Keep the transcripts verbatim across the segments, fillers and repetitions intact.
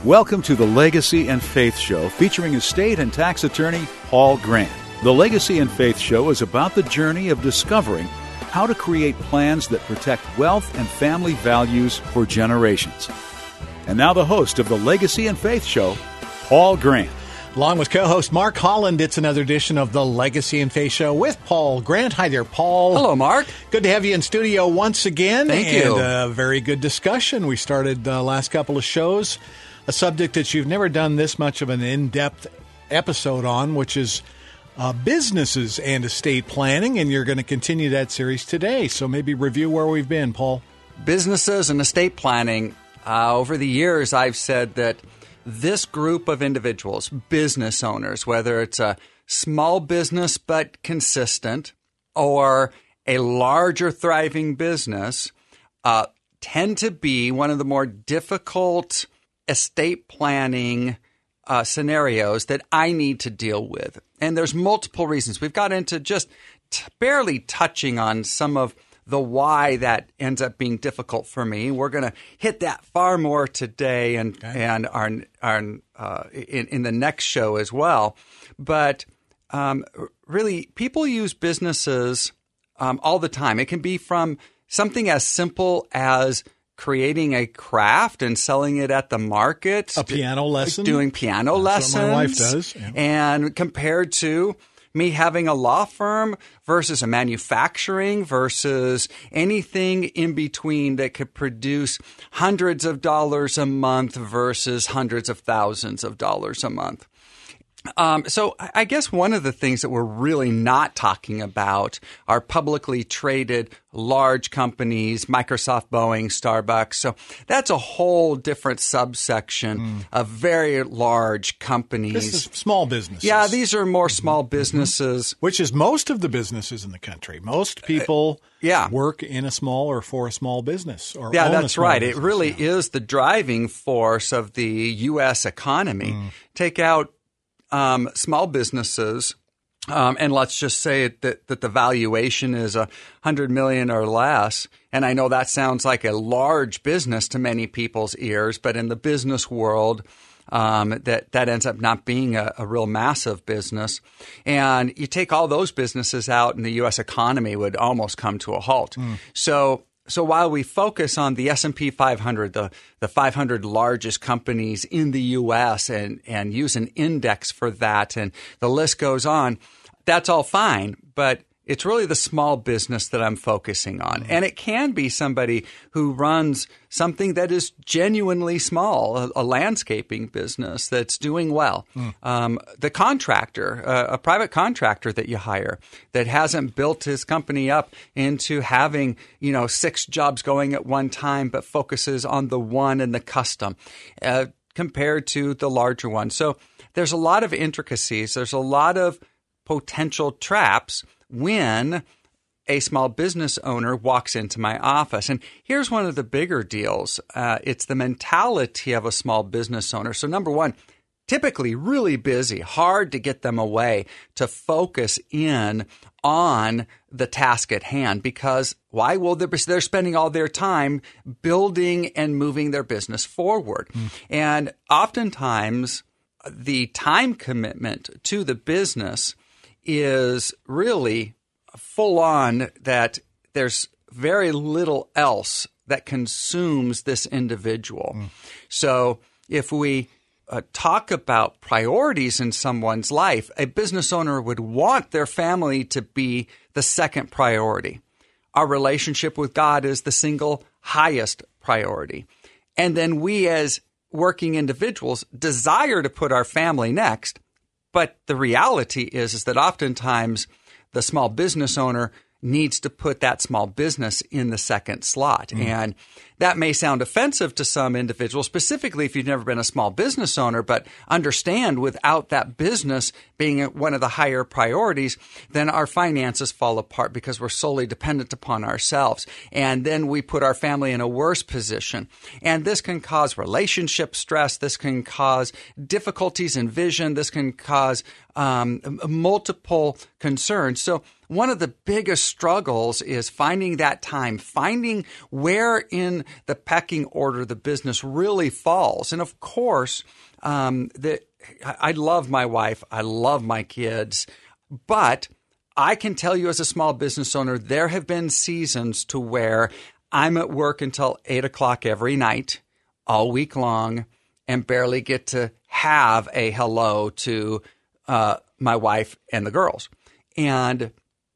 Welcome to the Legacy and Faith Show, featuring estate and tax attorney Paul Grant. The Legacy and Faith Show is about the journey of discovering how to create plans that protect wealth and family values for generations. And now the host of the Legacy and Faith Show, Paul Grant. Along with co-host Mark Holland, it's another edition of the Legacy and Faith Show with Paul Grant. Hi there, Paul. Hello, Mark. Good to have you in studio once again. Thank and you. And a very good discussion. We started the last couple of shows, a subject that you've never done this much of an in-depth episode on, which is uh, businesses and estate planning, and you're going to continue that series today. So maybe review where we've been, Paul. Businesses and estate planning. Uh, over the years, I've said that this group of individuals, business owners, whether it's a small business but consistent or a larger thriving business, uh, tend to be one of the more difficult estate planning uh, scenarios that I need to deal with. And there's multiple reasons. We've got into just t- barely touching on some of the why that ends up being difficult for me. We're going to hit that far more today and okay. and our, our uh, in, in the next show as well. But um, really, people use businesses um, all the time. It can be from something as simple as creating a craft and selling it at the market. A piano lesson? Doing piano That's lessons. what my wife does. Yeah. And compared to me having a law firm versus a manufacturing versus anything in between that could produce hundreds of dollars a month versus hundreds of thousands of dollars a month. Um, so I guess one of the things that we're really not talking about are publicly traded large companies, Microsoft, Boeing, Starbucks. So that's a whole different subsection mm. of very large companies. This is small businesses. Yeah, these are more small businesses. Mm-hmm. Which is most of the businesses in the country. Most people uh, yeah. work in a small or for a small business. Or yeah, own that's a small right. business. It really yeah. is the driving force of the U S economy. Mm. Take out Um, small businesses, um, and let's just say that, that the valuation is a hundred million or less. And I know that sounds like a large business to many people's ears, but in the business world, um, that that ends up not being a, a real massive business. And you take all those businesses out, and the U S economy would almost come to a halt. Mm. So. So while we focus on the S and P five hundred, the, the five hundred largest companies in the U S and, and use an index for that, and the list goes on, that's all fine. But it's really the small business that I'm focusing on. Mm-hmm. And it can be somebody who runs something that is genuinely small, a, a landscaping business that's doing well. Mm. Um, the contractor, uh, a private contractor that you hire that hasn't built his company up into having, you know, six jobs going at one time, but focuses on the one and the custom uh, compared to the larger one. So there's a lot of intricacies. There's a lot of potential traps when a small business owner walks into my office. And here's one of the bigger deals. Uh, it's the mentality of a small business owner. So number one, typically really busy, hard to get them away to focus in on the task at hand. Because why? Well, they're, they're spending all their time building and moving their business forward. Mm. And oftentimes the time commitment to the business is really full on, that there's very little else that consumes this individual. Mm. So if we uh, talk about priorities in someone's life, a business owner would want their family to be the second priority. Our relationship with God is the single highest priority. And then we as working individuals desire to put our family next. But the reality is, is that oftentimes the small business owner needs to put that small business in the second slot. Mm. And that may sound offensive to some individuals, specifically if you've never been a small business owner, but understand without that business being one of the higher priorities, then our finances fall apart because we're solely dependent upon ourselves. And then we put our family in a worse position. And this can cause relationship stress. This can cause difficulties in vision. This can cause um, multiple concerns. So one of the biggest struggles is finding that time, finding where in the pecking order the business really falls. And of course, um, the, I love my wife. I love my kids. But I can tell you as a small business owner, there have been seasons to where I'm at work until eight o'clock every night, all week long, and barely get to have a hello to uh, my wife and the girls. And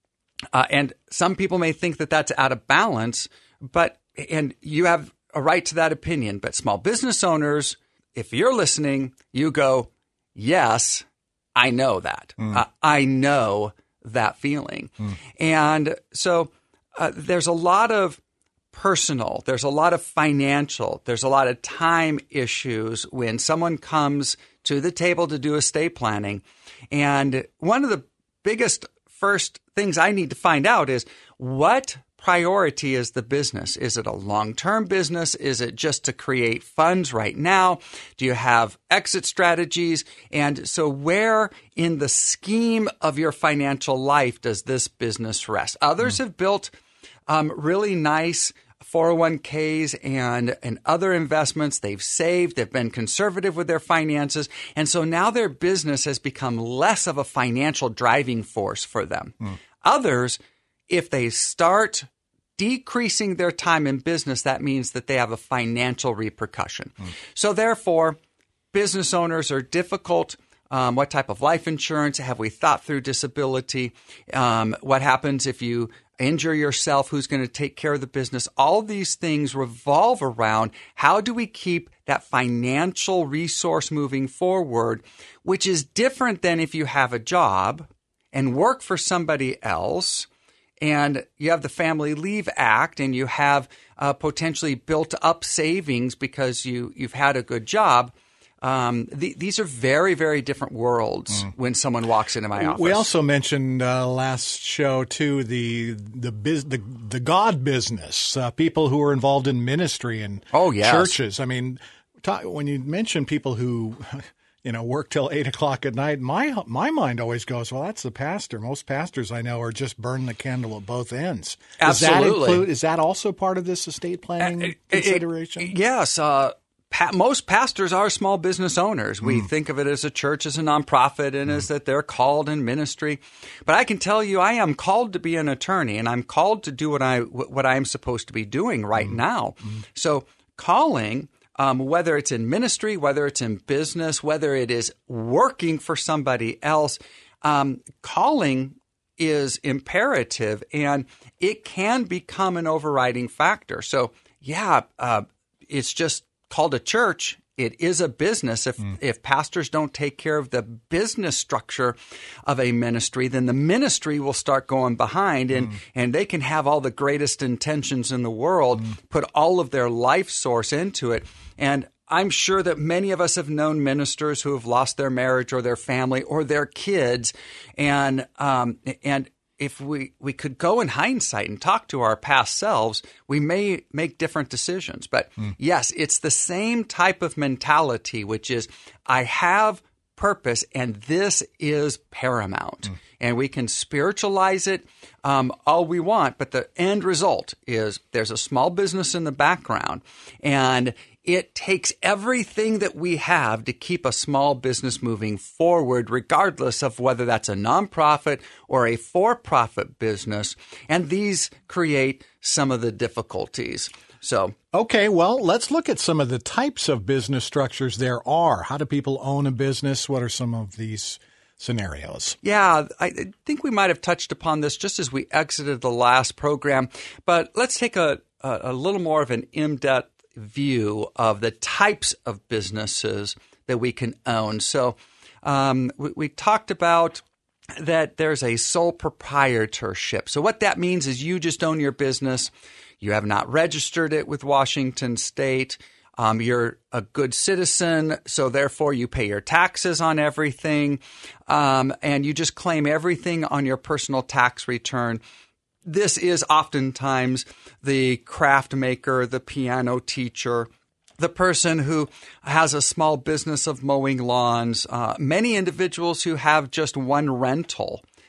uh, and some people may think that that's out of balance, but and you have a right to that opinion. But small business owners, if you're listening, you go, yes, I know that. Mm. Uh, I know that feeling. Mm. And so uh, there's a lot of personal, there's a lot of financial, there's a lot of time issues when someone comes to the table to do estate planning. And one of the biggest first things I need to find out is, what priority is the business? Is it a long-term business? Is it just to create funds right now? Do you have exit strategies? And so where in the scheme of your financial life does this business rest? Others mm. have built um, really nice four oh one k's and, and other investments. They've saved. They've been conservative with their finances. And so now their business has become less of a financial driving force for them. Mm. Others, if they start decreasing their time in business, that means that they have a financial repercussion. Mm. So therefore, business owners are difficult. Um, what type of life insurance? Have we thought through disability? Um, what happens if you injure yourself? Who's going to take care of the business? All these things revolve around how do we keep that financial resource moving forward, which is different than if you have a job and work for somebody else, and you have the Family Leave Act, and you have uh, potentially built up savings because you, you've had a good job. Um, the, these are very, very different worlds mm. when someone walks into my office. We also mentioned uh, last show, too, the the biz, the, the God business, uh, people who are involved in ministry and oh, yes. churches. I mean, talk, when you mention people who you know, work till eight o'clock at night, my my mind always goes, well, that's the pastor. Most pastors I know are just burning the candle at both ends. Does Absolutely. That include, is that also part of this estate planning uh, it, consideration? It, yes. Uh, pa- most pastors are small business owners. We mm. think of it as a church, as a nonprofit, and mm. as that they're called in ministry. But I can tell you, I am called to be an attorney, and I'm called to do what I what I am supposed to be doing right mm. now. Mm. So calling... Um, whether it's in ministry, whether it's in business, whether it is working for somebody else, um, calling is imperative, and it can become an overriding factor. So, yeah, uh, it's just called a church. It is a business. If mm. if pastors don't take care of the business structure of a ministry, then the ministry will start going behind, and, mm. and they can have all the greatest intentions in the world, mm. put all of their life source into it. And I'm sure that many of us have known ministers who have lost their marriage or their family or their kids. And um, and if we, we could go in hindsight and talk to our past selves, we may make different decisions. But mm. yes, it's the same type of mentality, which is I have purpose and this is paramount. Mm. And we can spiritualize it um, all we want, but the end result is there's a small business in the background, and it takes everything that we have to keep a small business moving forward, regardless of whether that's a nonprofit or a for-profit business. And these create some of the difficulties. So, okay, well, let's look at some of the types of business structures there are. How do people own a business? What are some of these scenarios? Yeah, I think we might have touched upon this just as we exited the last program. But let's take a, a, a little more of an in-depth view of the types of businesses that we can own. So um, we, we talked about that there's a sole proprietorship. So what that means is you just own your business. You have not registered it with Washington State. Um, you're a good citizen, so therefore you pay your taxes on everything, um, and you just claim everything on your personal tax return. This is oftentimes the craft maker, the piano teacher, the person who has a small business of mowing lawns, uh, many individuals who have just one rental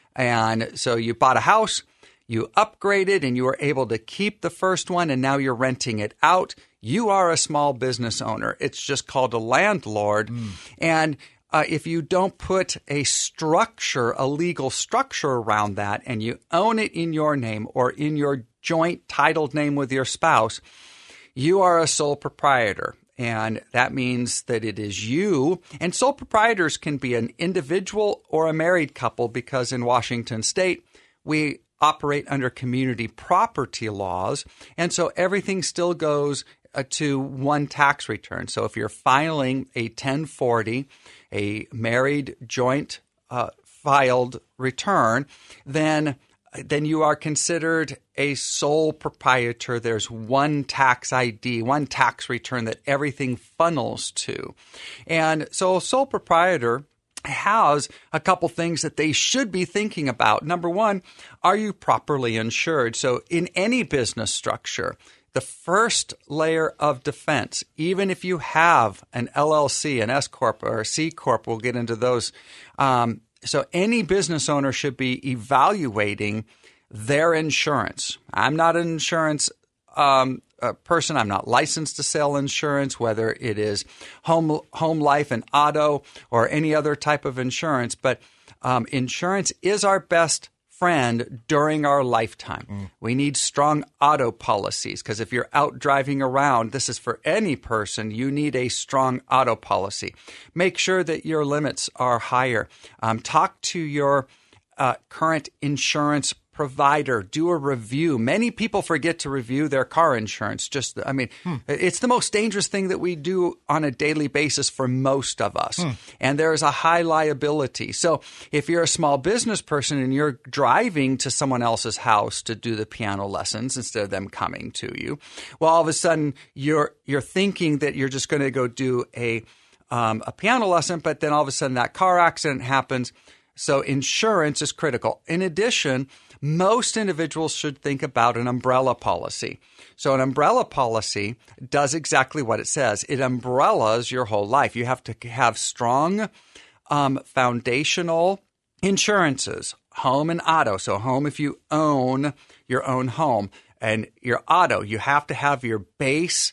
And so you bought a house, you upgraded, and you were able to keep the first one, and now you're renting it out. You are a small business owner. It's just called a landlord. Mm. And uh, if you don't put a structure, a legal structure around that, and you own it in your name or in your joint titled name with your spouse, you are a sole proprietor. And that means that it is you. And sole proprietors can be an individual or a married couple, because in Washington State, we operate under community property laws. And so everything still goes uh, to one tax return. So if you're filing a ten forty, a married joint uh, filed return, then then you are considered a sole proprietor. There's one tax I D, one tax return that everything funnels to. And so a sole proprietor has a couple things that they should be thinking about. Number one, are you properly insured? So in any business structure, the first layer of defense, even if you have an L L C, an S Corp, or a C Corp, we'll get into those. Um, so any business owner should be evaluating their insurance. I'm not an insurance um, uh, person. I'm not licensed to sell insurance, whether it is home, home life and auto or any other type of insurance. But um, insurance is our best friend during our lifetime. Mm. We need strong auto policies, because if you're out driving around, this is for any person, you need a strong auto policy. Make sure that your limits are higher. Um, talk to your uh, current insurance provider. Do a review. Many people forget to review their car insurance. Just, I mean, hmm. it's the most dangerous thing that we do on a daily basis for most of us. Hmm. And there is a high liability. So if you're a small business person and you're driving to someone else's house to do the piano lessons instead of them coming to you, well, all of a sudden you're you're thinking that you're just going to go do a um, a piano lesson, but then all of a sudden that car accident happens. So insurance is critical. In addition, most individuals should think about an umbrella policy. So an umbrella policy does exactly what it says. It umbrellas your whole life. You have to have strong um, foundational insurances, home and auto. So home, if you own your own home, and your auto, you have to have your base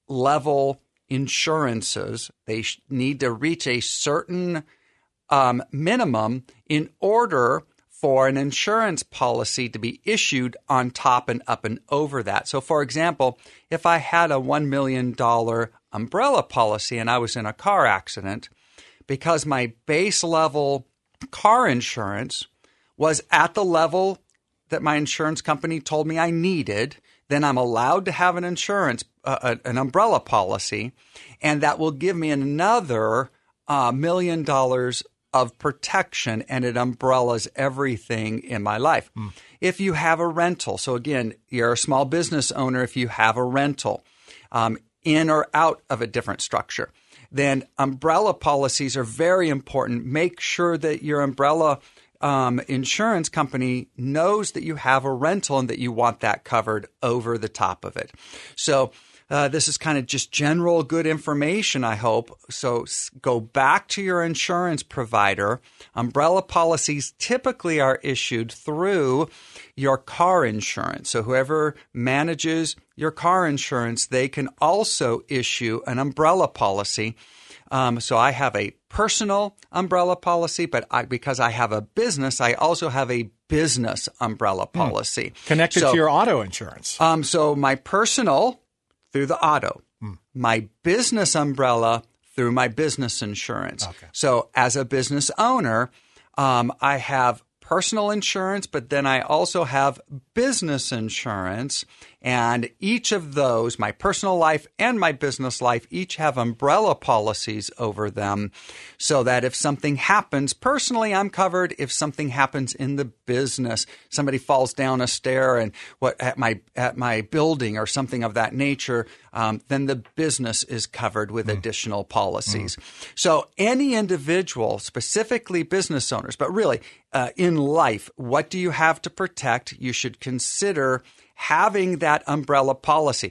level insurances. They sh- need to reach a certain um, minimum in order for an insurance policy to be issued on top and up and over that. So, for example, if I had a one million dollars umbrella policy and I was in a car accident, because my base level car insurance was at the level that my insurance company told me I needed, then I'm allowed to have an insurance, uh, an umbrella policy, and that will give me another uh, million dollars of protection, and it umbrellas everything in my life. Mm. If you have a rental, so again, you're a small business owner, if you have a rental um, in or out of a different structure, then umbrella policies are very important. Make sure that your umbrella um, insurance company knows that you have a rental and that you want that covered over the top of it. So Uh, this is kind of just general good information, I hope. So go back to your insurance provider. Umbrella policies typically are issued through your car insurance. So whoever manages your car insurance, they can also issue an umbrella policy. Um, so I have a personal umbrella policy, but I, because I have a business, I also have a business umbrella policy. Hmm. Connected so, to your auto insurance. Um, so my personal through the auto, mm. my business umbrella through my business insurance. Okay. So as a business owner, um, I have personal insurance, but then I also have business insurance. And each of those, my personal life and my business life, each have umbrella policies over them so that if something happens personally, I'm covered. If something happens in the business, somebody falls down a stair and what at my at my building or something of that nature, um, then the business is covered with mm. additional policies. Mm. So any individual, specifically business owners, but really uh, in life, what do you have to protect? You should consider having that umbrella policy.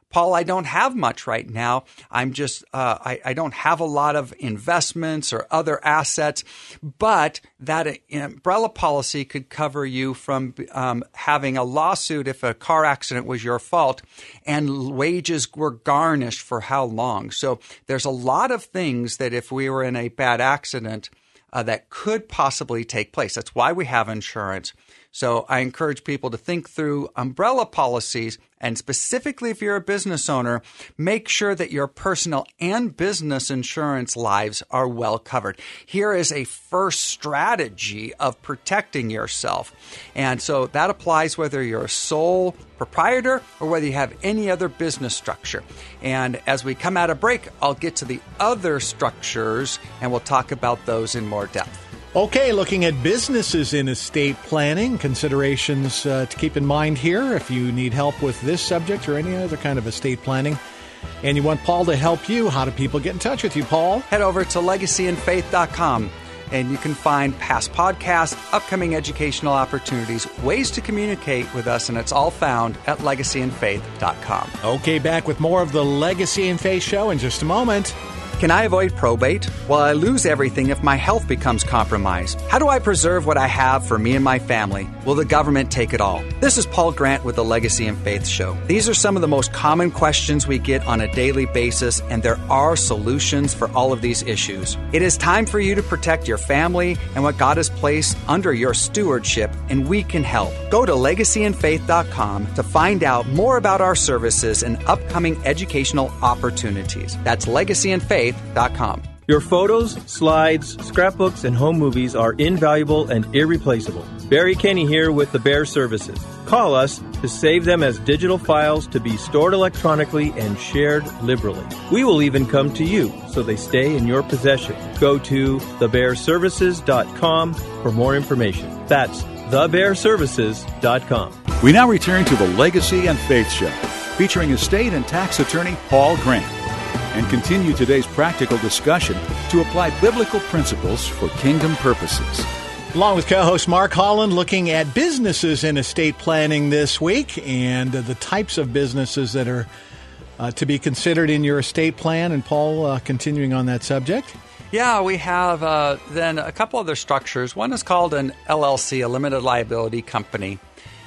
Paul, I don't have much right now. I'm just, uh, I, I don't have a lot of investments or other assets, but that umbrella policy could cover you from um, having a lawsuit if a car accident was your fault and wages were garnished for how long. So there's a lot of things that if we were in a bad accident uh, that could possibly take place. That's why we have insurance. So I encourage people to think through umbrella policies, and specifically if you're a business owner, make sure that your personal and business insurance lives are well covered. Here is a first strategy of protecting yourself. And so that applies whether you're a sole proprietor or whether you have any other business structure. And as we come out of break, I'll get to the other structures and we'll talk about those in more depth. Okay, looking at businesses in estate planning, considerations uh, to keep in mind here if you need help with this subject or any other kind of estate planning, and you want Paul to help you. How do people get in touch with you, Paul? Head over to legacy and faith dot com, and you can find past podcasts, upcoming educational opportunities, ways to communicate with us, and it's all found at legacy and faith dot com. Okay, back with more of the Legacy and Faith Show in just a moment. Can I avoid probate? Will I lose everything if my health becomes compromised? How do I preserve what I have for me and my family? Will the government take it all? This is Paul Grant with the Legacy and Faith Show. These are some of the most common questions we get on a daily basis, and there are solutions for all of these issues. It is time for you to protect your family and what God has placed under your stewardship, and we can help. Go to legacy and faith dot com to find out more about our services and upcoming educational opportunities. That's legacy and faith dot com. Your photos, slides, scrapbooks, and home movies are invaluable and irreplaceable. Barry Kenny here with the Bear Services. Call us to save them as digital files to be stored electronically and shared liberally. We will even come to you so they stay in your possession. Go to the bear services dot com for more information. That's the bear services dot com. We now return to the Legacy and Faith Show, featuring estate and tax attorney Paul Grant, and continue today's practical discussion to apply biblical principles for kingdom purposes. Along with co-host Mark Holland, looking at businesses in estate planning this week and uh, the types of businesses that are uh, to be considered in your estate plan. And Paul, uh, continuing on that subject. Yeah, we have uh, then a couple other structures. One is called an L L C, a limited liability company.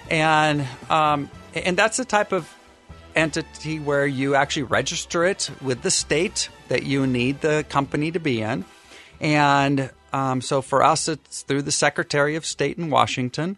And um, and that's the type of entity where you actually register it with the state that you need the company to be in. And um, so for us, it's through the Secretary of State in Washington.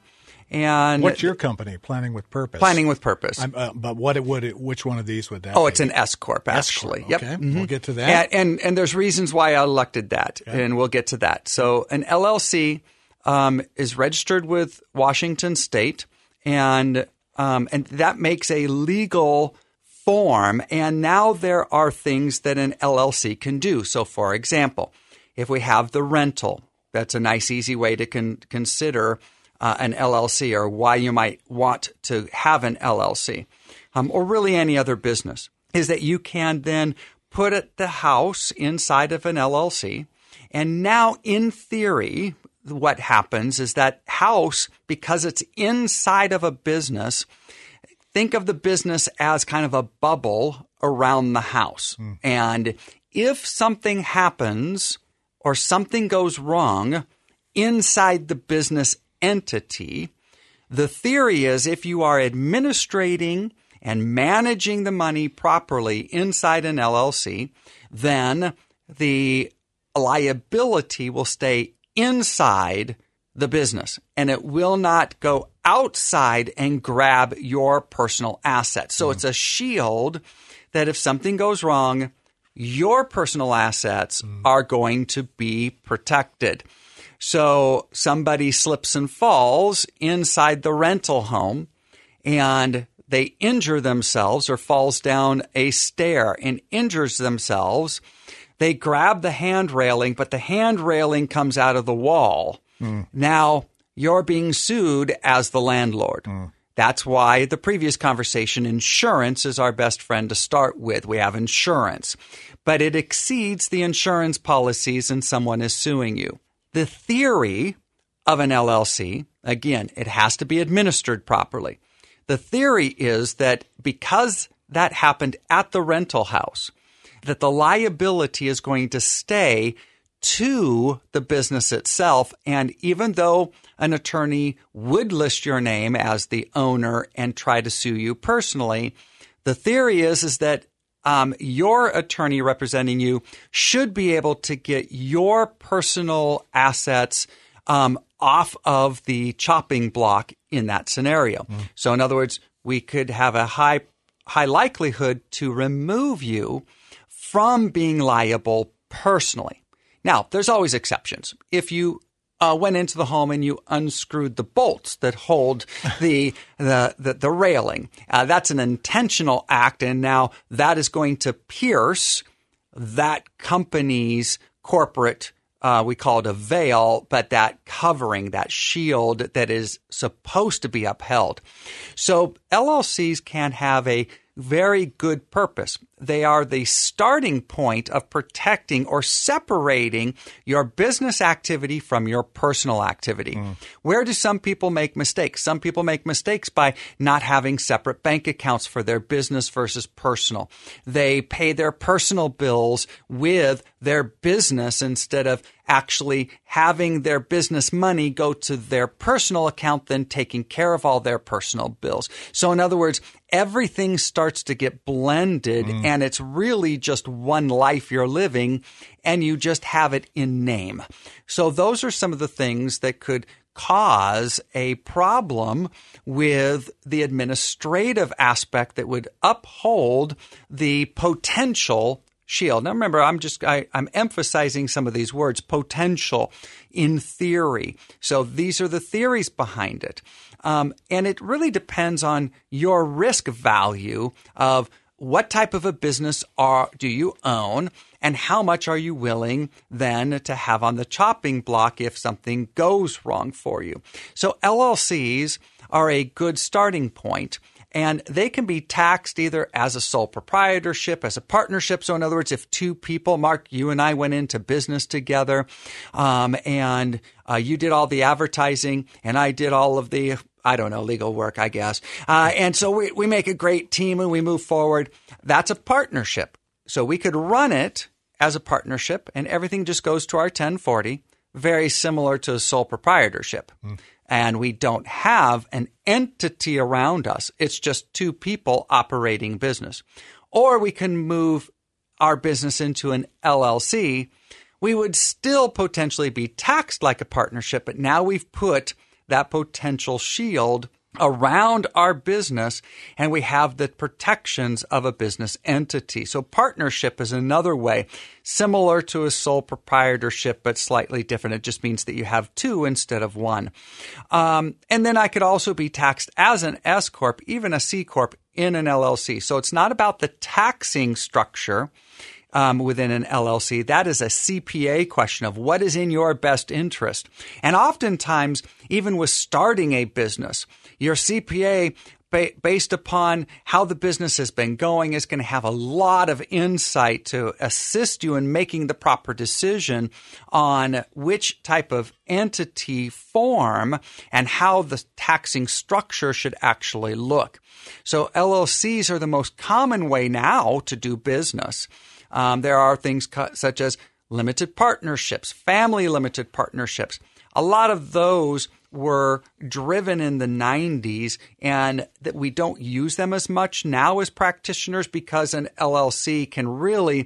And what's your company, Planning with Purpose? Planning with Purpose. Uh, but what it would it, which one of these would that Oh, be? It's an S Corp, actually. S-Corp, okay. Yep. Mm-hmm. We'll get to that. And, and and there's reasons why I elected that, okay. And we'll get to that. So an L L C um, is registered with Washington State, and um, and that makes a legal form. And now there are things that an L L C can do. So, for example, if we have the rental, that's a nice, easy way to con- consider uh, an L L C, or why you might want to have an L L C, um, or really any other business, is that you can then put it, the house inside of an L L C. And now, in theory, what happens is that house, because it's inside of a business, think of the business as kind of a bubble around the house. Mm. And if something happens or something goes wrong inside the business entity, the theory is if you are administrating and managing the money properly inside an L L C, then the liability will stay inside the business, and it will not go outside and grab your personal assets. So mm. it's a shield that if something goes wrong, your personal assets mm. are going to be protected. So somebody slips and falls inside the rental home, and they injure themselves, or falls down a stair and injures themselves. They grab the hand railing, but the hand railing comes out of the wall. Mm. Now, you're being sued as the landlord. Mm. That's why the previous conversation, insurance is our best friend to start with. We have insurance, but it exceeds the insurance policies and someone is suing you. The theory of an L L C, again, it has to be administered properly. The theory is that because that happened at the rental house, that the liability is going to stay to the business itself. And even though an attorney would list your name as the owner and try to sue you personally, the theory is, is that um, your attorney representing you should be able to get your personal assets um, off of the chopping block in that scenario. Mm. So in other words, we could have a high high likelihood to remove you from being liable personally. Now, there's always exceptions. If you uh, went into the home and you unscrewed the bolts that hold the the the, the railing, uh, that's an intentional act, and now that is going to pierce that company's corporate, uh, we call it a veil, but that covering, that shield that is supposed to be upheld. So L L Cs can have a very good purpose. They are the starting point of protecting or separating your business activity from your personal activity. Mm. Where do some people make mistakes? Some people make mistakes by not having separate bank accounts for their business versus personal. They pay their personal bills with their business instead of actually having their business money go to their personal account, then taking care of all their personal bills. So in other words, everything starts to get blended mm. and it's really just one life you're living and you just have it in name. So those are some of the things that could cause a problem with the administrative aspect that would uphold the potential shield. Now remember, I'm just I, I'm emphasizing some of these words, potential, in theory. So these are the theories behind it. Um, and it really depends on your risk value of what type of a business are do you own and how much are you willing then to have on the chopping block if something goes wrong for you. So L L Cs are a good starting point. And they can be taxed either as a sole proprietorship, as a partnership. So in other words, if two people, Mark, you and I went into business together, um, and uh, you did all the advertising and I did all of the, I don't know, legal work, I guess. Uh, and so we, we make a great team and we move forward. That's a partnership. So we could run it as a partnership and everything just goes to our ten forty, very similar to a sole proprietorship. Mm. And we don't have an entity around us. It's just two people operating business. Or we can move our business into an L L C. We would still potentially be taxed like a partnership, but now we've put that potential shield around our business and we have the protections of a business entity. So partnership is another way, similar to a sole proprietorship, but slightly different. It just means that you have two instead of one. Um, and then I could also be taxed as an S Corp, even a C Corp in an L L C. So it's not about the taxing structure Um, within an L L C. That is a C P A question of what is in your best interest. And oftentimes, even with starting a business, your C P A, ba- based upon how the business has been going, is going to have a lot of insight to assist you in making the proper decision on which type of entity form and how the taxing structure should actually look. So L L Cs are the most common way now to do business. Um, there are things cu- such as limited partnerships, family limited partnerships. A lot of those were driven in the nineties and that we don't use them as much now as practitioners because an L L C can really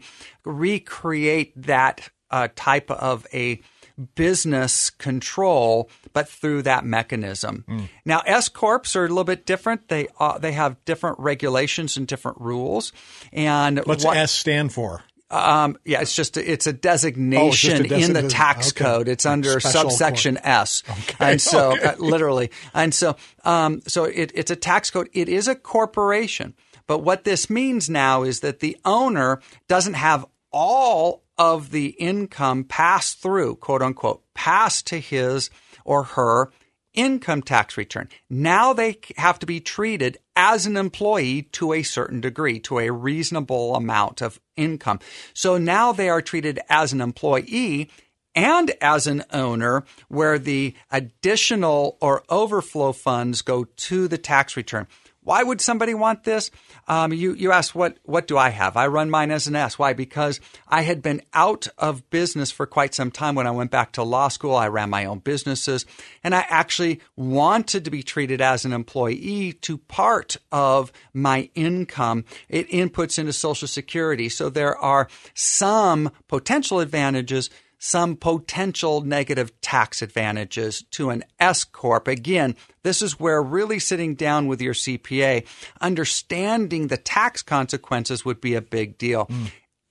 recreate that uh, type of a business control, but through that mechanism. Mm. Now, S Corps are a little bit different. They uh, they have different regulations and different rules. And what's what, S stand for? Um, yeah, it's just a, it's a designation oh, it's just a desi- in the tax okay. code. It's under Special subsection court. S, okay. and so okay. uh, literally, and so um, so it, it's a tax code. It is a corporation, but what this means now is that the owner doesn't have all of the income pass through, quote unquote, pass to his or her income tax return. Now they have to be treated as an employee to a certain degree, to a reasonable amount of income. So now they are treated as an employee and as an owner, where the additional or overflow funds go to the tax return. Why would somebody want this? Um, you, you asked, what, what do I have? I run mine as an S. Why? Because I had been out of business for quite some time. When I went back to law school, I ran my own businesses, and I actually wanted to be treated as an employee to part of my income. It inputs into Social Security. So there are some potential advantages, some potential negative tax advantages to an S Corp. Again, this is where really sitting down with your C P A, understanding the tax consequences would be a big deal. Mm.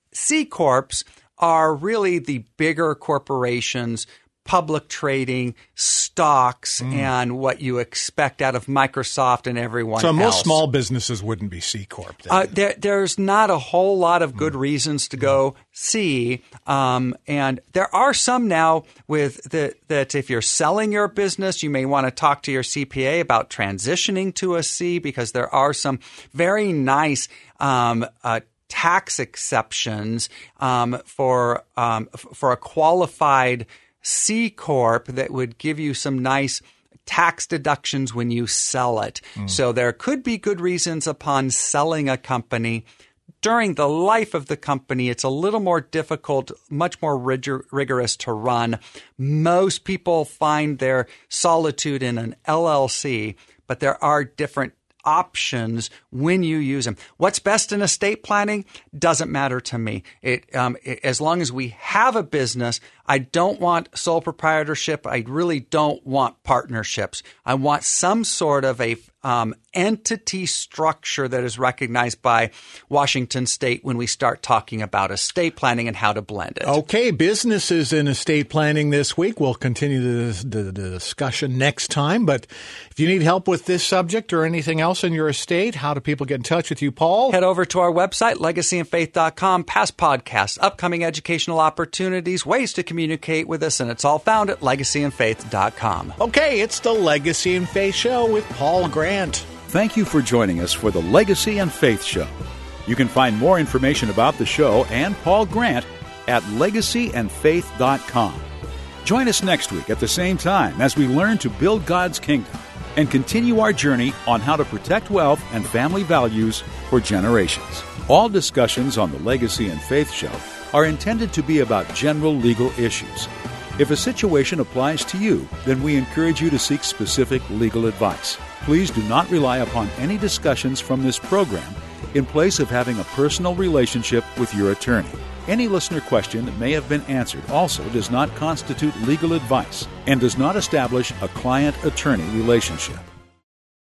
C Corps are really the bigger corporations, public trading, stocks, mm. and what you expect out of Microsoft and everyone so else. So most small businesses wouldn't be C Corp then? Uh, there, there's not a whole lot of good mm. reasons to go C. Um, and there are some now with the, that if you're selling your business, you may want to talk to your C P A about transitioning to a C, because there are some very nice um, uh, tax exceptions um, for um, f- for a qualified C Corp that would give you some nice tax deductions when you sell it. Mm. So there could be good reasons upon selling a company. During the life of the company, it's a little more difficult, much more rigor- rigorous to run. Most people find their solitude in an L L C, but there are different options when you use them. What's best in estate planning doesn't matter to me. It, um, it, as long as we have a business, I don't want sole proprietorship. I really don't want partnerships. I want some sort of a um, entity structure that is recognized by Washington State when we start talking about estate planning and how to blend it. Okay, businesses in estate planning this week. We'll continue the, the, the discussion next time. But if you need help with this subject or anything else in your estate, how do people get in touch with you, Paul? Head over to our website, legacy and faith dot com, past podcasts, upcoming educational opportunities, ways to communicate with us, and it's all found at legacy and faith dot com. Okay, it's the Legacy and Faith Show with Paul Grant. Thank you for joining us for the Legacy and Faith Show. You can find more information about the show and Paul Grant at legacy and faith dot com. Join us next week at the same time as we learn to build God's kingdom and continue our journey on how to protect wealth and family values for generations. All discussions on the Legacy and Faith Show are intended to be about general legal issues. If a situation applies to you, then we encourage you to seek specific legal advice. Please do not rely upon any discussions from this program in place of having a personal relationship with your attorney. Any listener question that may have been answered also does not constitute legal advice and does not establish a client-attorney relationship.